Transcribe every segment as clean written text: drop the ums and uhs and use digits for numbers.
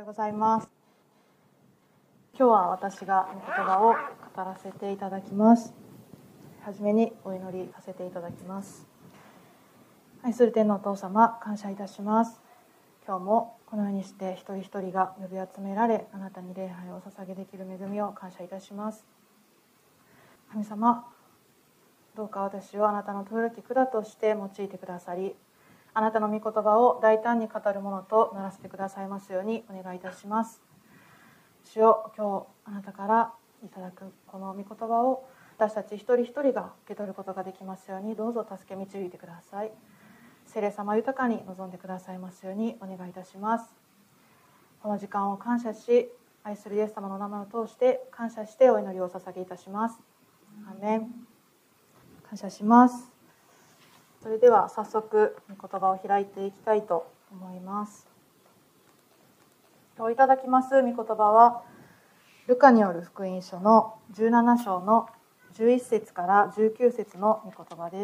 ございます。今日は私が御言葉を語らせていただきます。はじめにお祈りさせていただきます。愛する天のお父様、感謝いたします。今日もこのようにして一人一人が呼び集められ、あなたに礼拝をお捧げできる恵みを感謝いたします。神様、どうか私をあなたの取るべき管として用いてくださり、あなたの御言葉を大胆に語るものとならせてくださいますようにお願いいたします。主よ、今日あなたからいただくこの御言葉を私たち一人一人が受け取ることができますように、どうぞ助け導いてください。聖霊様豊かに望んでくださいますようにお願いいたします。この時間を感謝し、愛するイエス様の名前を通して感謝してお祈りをお捧げいたします。アーメン。感謝します。それでは早速御言葉を開いていきたいと思います。今日いただきます御言葉はルカによる福音書の17章の11節から19節の御言葉です。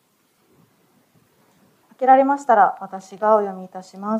開けられましたら私がお読みいたします。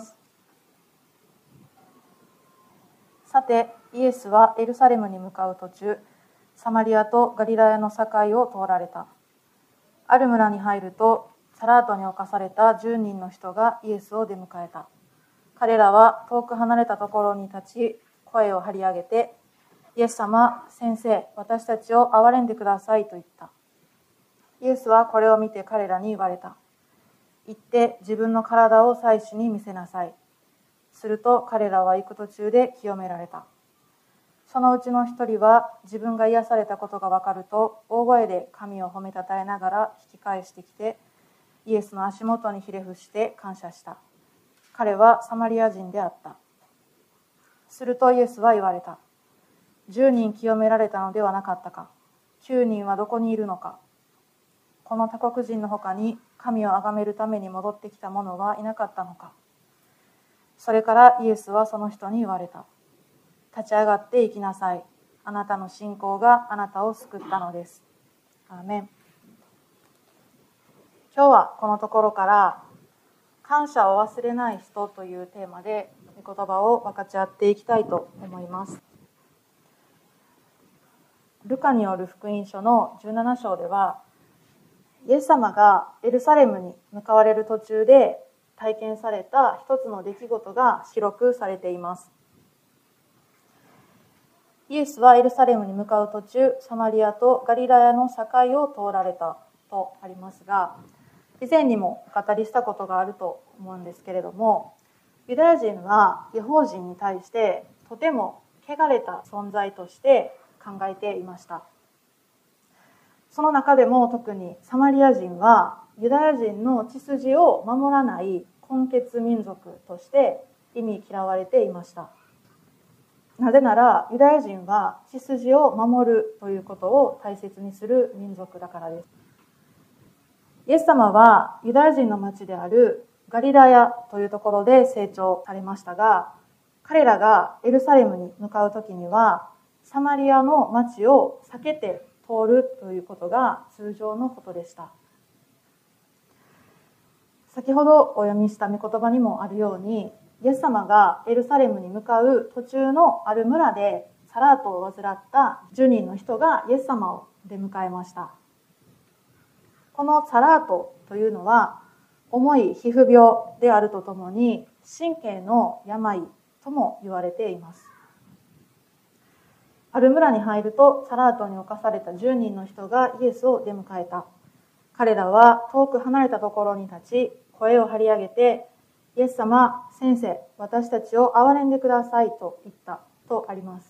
さて、イエスはエルサレムに向かう途中、サマリアとガリラヤの境を通られた。ある村に入ると、サラートに侵された10人の人がイエスを出迎えた。彼らは遠く離れたところに立ち、声を張り上げて、イエス様、先生、私たちを憐れんでくださいと言った。イエスはこれを見て彼らに言われた。行って自分の体を祭司に見せなさい。すると彼らは行く途中で清められた。そのうちの一人は自分が癒されたことが分かると大声で神を褒めたたえながら引き返してきてイエスの足元にひれ伏して感謝した。彼はサマリア人であった。するとイエスは言われた。10人清められたのではなかったか。9人はどこにいるのか。この他国人の他に神を崇めるために戻ってきた者はいなかったのか。それからイエスはその人に言われた。立ち上がって行きなさい。あなたの信仰があなたを救ったのです。アーメン。今日はこのところから感謝を忘れない人というテーマで御言葉を分かち合っていきたいと思います。ルカによる福音書の17章ではイエス様がエルサレムに向かわれる途中で体験された一つの出来事が記録されています。イエスはエルサレムに向かう途中、サマリアとガリラヤの境を通られたとありますが、以前にもお語りしたことがあると思うんですけれども、ユダヤ人は異邦人に対してとても汚れた存在として考えていました。その中でも特にサマリア人はユダヤ人の血筋を守らない混血民族として忌み嫌われていました。なぜならユダヤ人は血筋を守るということを大切にする民族だからです。イエス様はユダヤ人の町であるガリラヤというところで成長されましたが、彼らがエルサレムに向かう時にはサマリアの町を避けて通るということが通常のことでした。先ほどお読みした御言葉にもあるように、イエス様がエルサレムに向かう途中のある村でサラートを患った10人の人がイエス様を出迎えました。このサラートというのは重い皮膚病であるとともに神経の病とも言われています。ある村に入るとサラートに侵された10人の人がイエスを出迎えた。彼らは遠く離れたところに立ち声を張り上げて、イエス様、先生、私たちを憐れんでくださいと言ったとあります。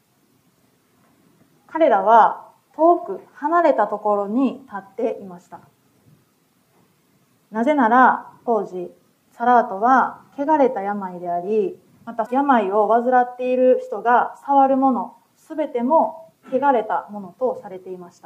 彼らは遠く離れたところに立っていました。なぜなら当時サラートは汚れた病であり、また病を患っている人が触るものすべても汚れたものとされていました。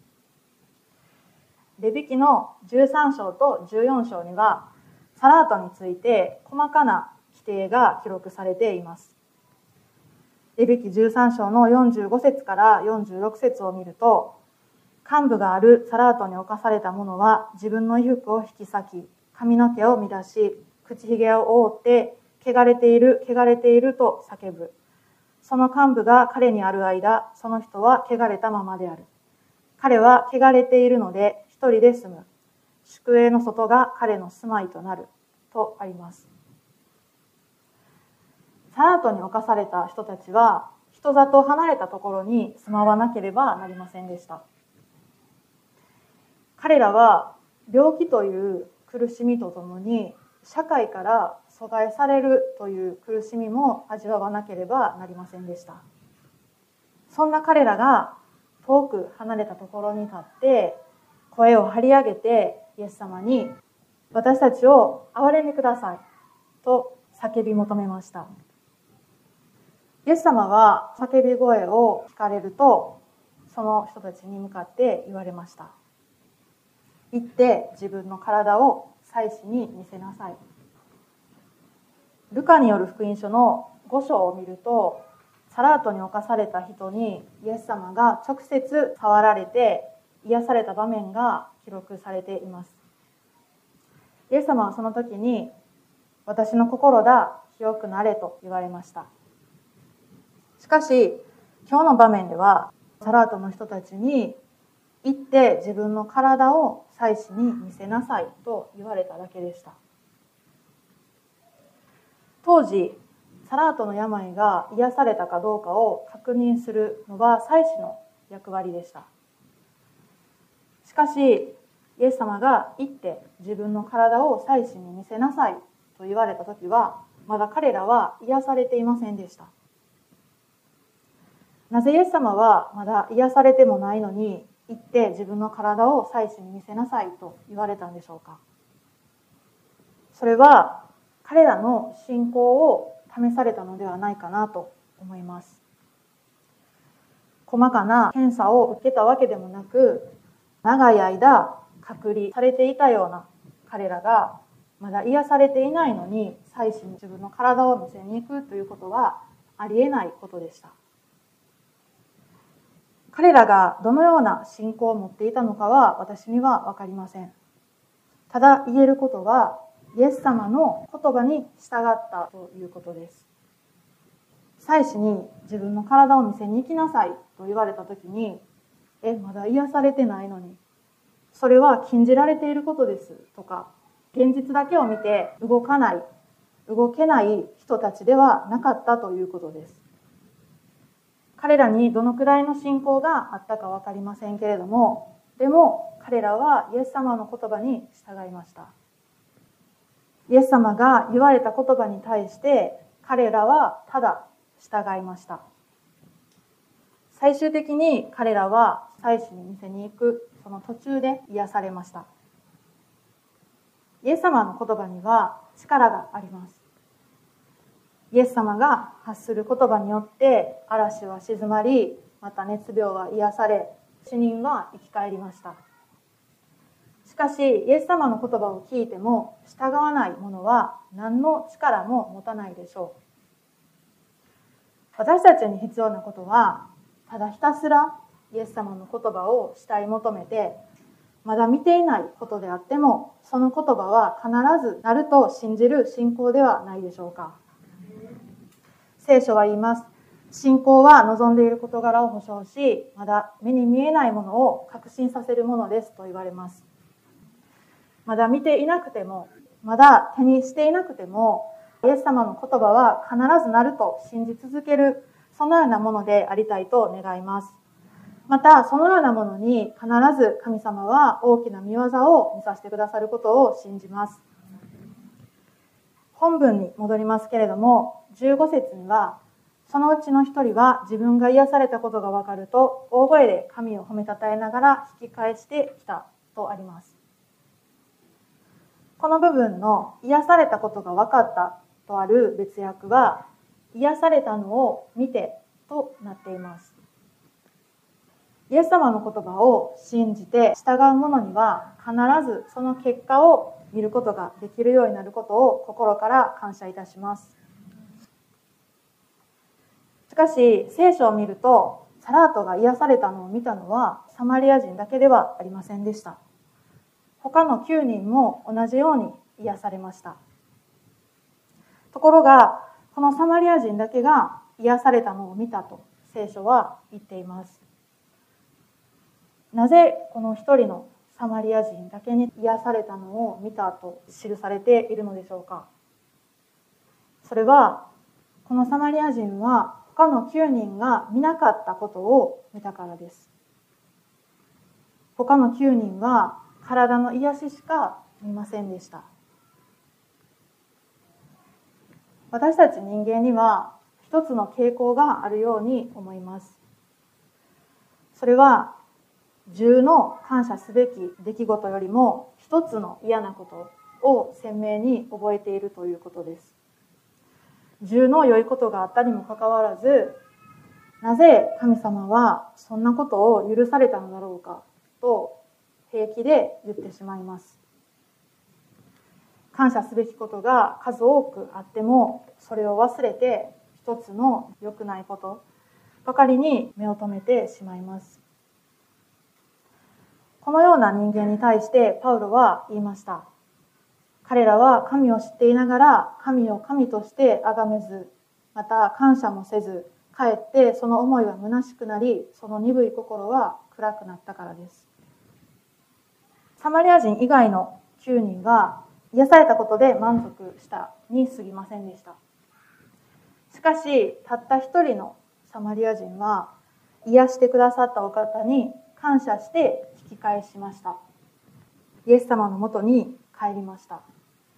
レビ記の13章と14章にはサラートについて細かな規定が記録されています。レビ記13章の45節から46節を見ると、患部があるサラートに侵された者は自分の衣服を引き裂き、髪の毛を乱し、口ひげを覆って汚れている、汚れていると叫ぶ。その幹部が彼にある間、その人は汚れたままである。彼は汚れているので一人で住む。宿営の外が彼の住まいとなる。とあります。サラートに侵された人たちは、人里離れたところに住まわなければなりませんでした。彼らは病気という苦しみとともに、社会から阻害されるという苦しみも味わわなければなりませんでした。そんな彼らが遠く離れたところに立って声を張り上げてイエス様に私たちを憐れんでくださいと叫び求めました。イエス様は叫び声を聞かれるとその人たちに向かって言われました。行って自分の体を祭司に見せなさい。ルカによる福音書の5章を見ると、サラートに侵された人にイエス様が直接触られて癒された場面が記録されています。イエス様はその時に、私の心だ、清くなれと言われました。しかし、今日の場面では、サラートの人たちに、行って自分の体を祭司に見せなさいと言われただけでした。当時、サラートの病が癒されたかどうかを確認するのは祭司の役割でした。しかし、イエス様が行って自分の体を祭司に見せなさいと言われたときは、まだ彼らは癒されていませんでした。なぜイエス様はまだ癒されてもないのに、行って自分の体を祭司に見せなさいと言われたんでしょうか。それは彼らの信仰を試されたのではないかなと思います。細かな検査を受けたわけでもなく、長い間隔離されていたような彼らがまだ癒されていないのに祭司に自分の体を見せに行くということはありえないことでした。彼らがどのような信仰を持っていたのかは私には分かりません。ただ言えることは、イエス様の言葉に従ったということです。祭司に自分の体を見せに行きなさいと言われたときに、まだ癒されてないのに、それは禁じられていることですとか、現実だけを見て動けない人たちではなかったということです。彼らにどのくらいの信仰があったか分かりませんけれども、でも彼らはイエス様の言葉に従いました。イエス様が言われた言葉に対して彼らはただ従いました。最終的に彼らは祭司に見せに行くその途中で癒されました。イエス様の言葉には力があります。イエス様が発する言葉によって嵐は静まり、また熱病は癒され、死人は生き返りました。しかしイエス様の言葉を聞いても従わない者は何の力も持たないでしょう。私たちに必要なことは、ただひたすらイエス様の言葉を慕い求めて、まだ見ていないことであってもその言葉は必ずなると信じる信仰ではないでしょうか。聖書は言います。信仰は望んでいる事柄を保証し、まだ目に見えないものを確信させるものですと言われます。まだ見ていなくても、まだ手にしていなくても、イエス様の言葉は必ずなると信じ続ける、そのようなものでありたいと願います。また、そのようなものに必ず神様は大きな御業を見させてくださることを信じます。本文に戻りますけれども、15節には、そのうちの一人は自分が癒されたことがわかると、大声で神を褒めたたえながら引き返してきたとあります。この部分の癒されたことがわかったとある別訳は、癒されたのを見てとなっています。イエス様の言葉を信じて従う者には必ずその結果を見ることができるようになることを心から感謝いたします。しかし聖書を見ると、サラートが癒されたのを見たのはサマリア人だけではありませんでした。他の9人も同じように癒されました。 ところがこのサマリア人だけが癒されたのを見たと聖書は言っています。なぜこの一人のサマリア人だけに癒されたのを見たと記されているのでしょうか。それはこのサマリア人は他の9人が見なかったことを見たからです。他の9人は体の癒ししか見ませんでした。私たち人間には一つの傾向があるように思います。それは10の感謝すべき出来事よりも一つの嫌なことを鮮明に覚えているということです。10の良いことがあったにもかかわらず、なぜ神様はそんなことを許されたのだろうかと平気で言ってしまいます。感謝すべきことが数多くあっても、それを忘れて一つの良くないことばかりに目を留めてしまいます。このような人間に対してパウロは言いました。彼らは神を知っていながら神を神として崇めず、また感謝もせず、かえってその思いは虚しくなり、その鈍い心は暗くなったからです。サマリア人以外の9人は癒されたことで満足したに過ぎませんでした。しかし、たった一人のサマリア人は癒してくださったお方に感謝して引き返しました。イエス様のもとに帰りました。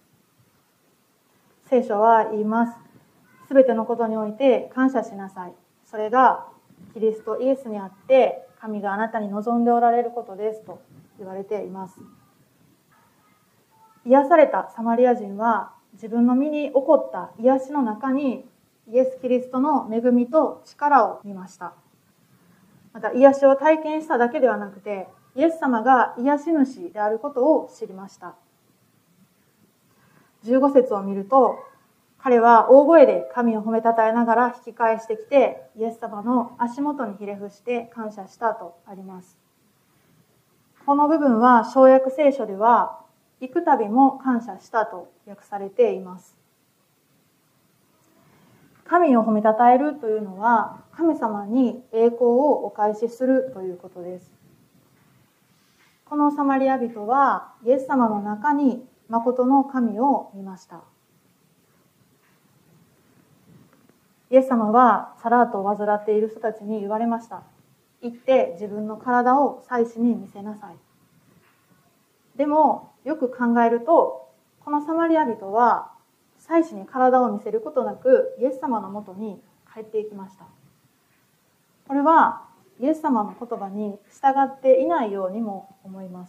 聖書は言います。すべてのことにおいて感謝しなさい。それがキリストイエスにあって神があなたに望んでおられることですと言われています。癒されたサマリア人は自分の身に起こった癒しの中にイエス・キリストの恵みと力を見ました。また癒しを体験しただけではなくて、イエス様が癒し主であることを知りました。15節を見ると、彼は大声で神を褒めたたえながら引き返してきて、イエス様の足元にひれ伏して感謝したとあります。この部分は新約聖書では、幾度も感謝したと訳されています。神を褒めたたえるというのは、神様に栄光をお返しするということです。このサマリア人は、イエス様の中に誠の神を見ました。イエス様はサラートを患っている人たちに言われました。行って自分の体を祭司に見せなさい。でも、よく考えると、このサマリア人は、祭司に体を見せることなく、イエス様のもとに帰っていきました。これは、イエス様の言葉に従っていないようにも思います。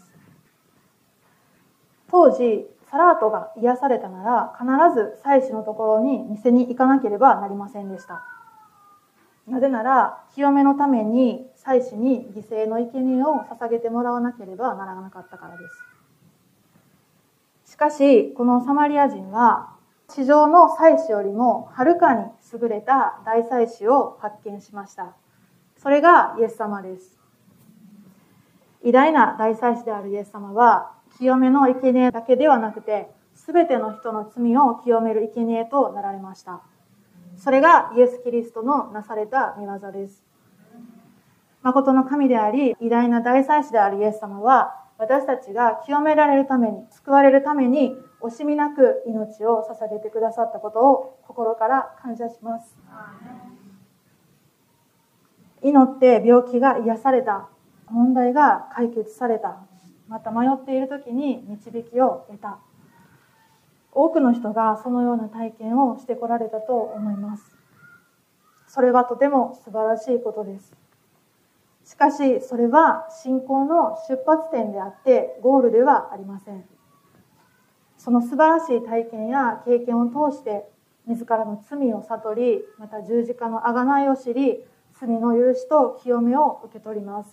当時、サラートが癒されたなら、必ず祭司のところに見せに行かなければなりませんでした。なぜなら、清めのために祭司に犠牲の生贄を捧げてもらわなければならなかったからです。しかし、このサマリア人は、地上の祭司よりもはるかに優れた大祭司を発見しました。それがイエス様です。偉大な大祭司であるイエス様は、清めの生贄だけではなくて、すべての人の罪を清める生贄となられました。それがイエス・キリストのなされた御業です。誠の神であり、偉大な大祭司であるイエス様は、私たちが清められるために、救われるために、惜しみなく命を捧げてくださったことを心から感謝します。祈って病気が癒された、問題が解決された、また迷っている時に導きを得た。多くの人がそのような体験をしてこられたと思います。それはとても素晴らしいことです。しかし、それは信仰の出発点であってゴールではありません。その素晴らしい体験や経験を通して自らの罪を悟り、また十字架の贖いを知り、罪の許しと清めを受け取ります。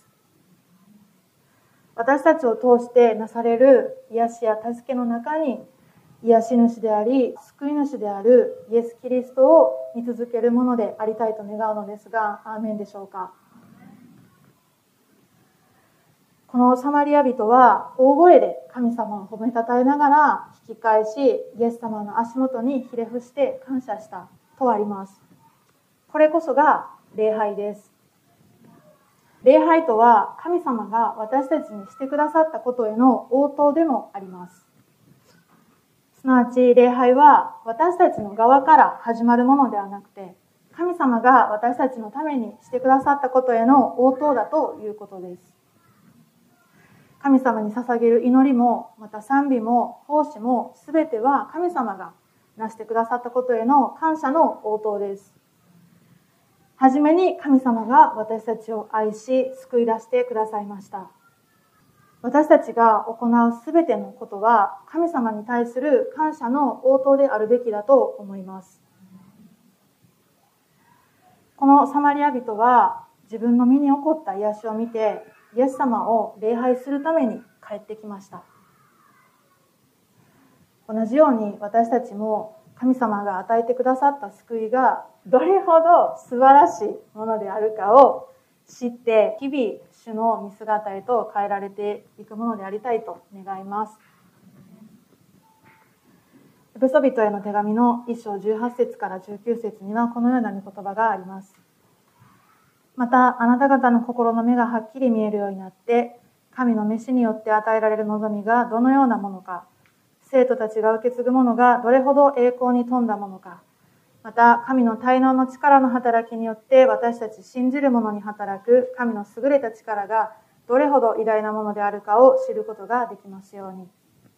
私たちを通してなされる癒しや助けの中に、癒し主であり救い主であるイエス・キリストを見続けるものでありたいと願うのですが、アーメンでしょうか。 このサマリア人は大声で神様を褒めたたえながら引き返し、イエス様の足元にひれ伏して感謝したとあります。これこそが礼拝です。礼拝とは神様が私たちにしてくださったことへの応答でもあります。すなわち礼拝は私たちの側から始まるものではなくて、神様が私たちのためにしてくださったことへの応答だということです。神様に捧げる祈りも、また賛美も奉仕も、すべては神様がなしてくださったことへの感謝の応答です。はじめに神様が私たちを愛し、救い出してくださいました。私たちが行うすべてのことは、神様に対する感謝の応答であるべきだと思います。このサマリア人は、自分の身に起こった癒しを見て、イエス様を礼拝するために帰ってきました。同じように私たちも神様が与えてくださった救いがどれほど素晴らしいものであるかを知って、日々主の見姿へと変えられていくものでありたいと願います。エペソビトへの手紙の1章18節から19節にはこのような御言葉があります。またあなた方の心の目がはっきり見えるようになって、神の召しによって与えられる望みがどのようなものか、生徒たちが受け継ぐものがどれほど栄光に富んだものか、また神の大能の力の働きによって私たち信じる者に働く神の優れた力がどれほど偉大なものであるかを知ることができますように。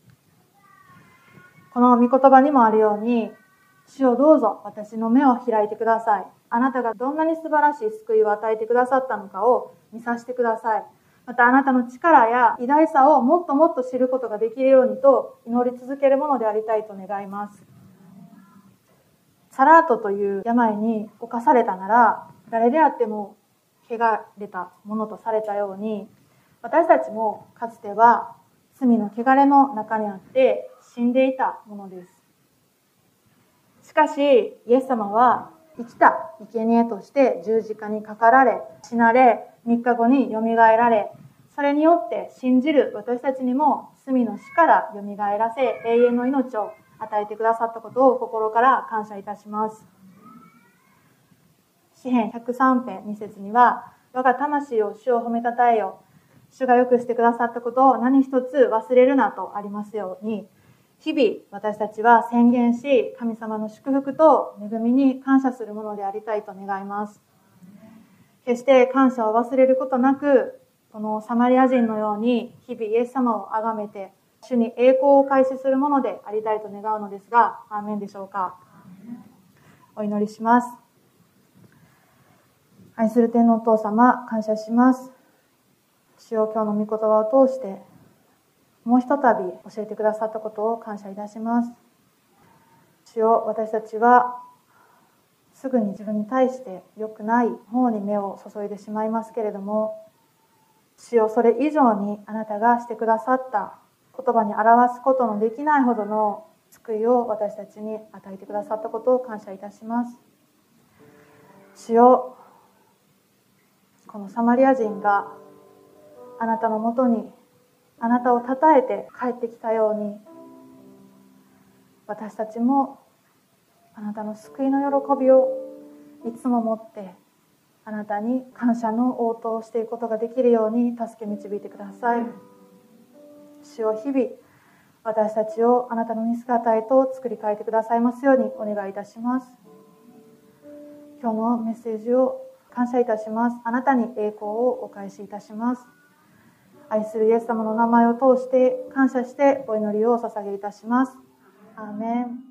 この御言葉にもあるように、主をどうぞ私の目を開いてください。あなたがどんなに素晴らしい救いを与えてくださったのかを見させてください。またあなたの力や偉大さをもっともっと知ることができるようにと祈り続けるものでありたいと願います。サラートという病に侵されたなら、誰であっても汚れたものとされたように、私たちもかつては罪の汚れの中にあって死んでいたものです。しかしイエス様は生きた生贄として十字架にかかられ、死なれ、3日後によみがえられ、それによって信じる私たちにも罪の死からよみがえらせ、永遠の命を与えてくださったことを心から感謝いたします。詩編103編2節には、我が魂を主を褒めたたえよ。主がよくしてくださったことを何一つ忘れるなとありますように、日々私たちは宣言し、神様の祝福と恵みに感謝するものでありたいと願います。決して感謝を忘れることなく、このサマリア人のように日々イエス様を崇めて、主に栄光を開始するものでありたいと願うのですが、アーメンでしょうか。お祈りします。愛する天のお父様、感謝します。主よ、今日の御言葉を通してもうひとたび教えてくださったことを感謝いたします。主よ、私たちはすぐに自分に対して良くない方に目を注いでしまいますけれども、主よ、それ以上にあなたがしてくださった言葉に表すことのできないほどの救いを私たちに与えてくださったことを感謝いたします。主よ、このサマリア人があなたのもとにあなたを称えて帰ってきたように、私たちもあなたの救いの喜びをいつも持ってあなたに感謝の応答をしていくことができるように助け導いてください。主を日々私たちをあなたの御姿へと作り変えてくださいますようにお願いいたします。今日のメッセージを感謝いたします。あなたに栄光をお返しいたします。愛するイエス様の名前を通して感謝してお祈りをお捧げいたします。アーメン。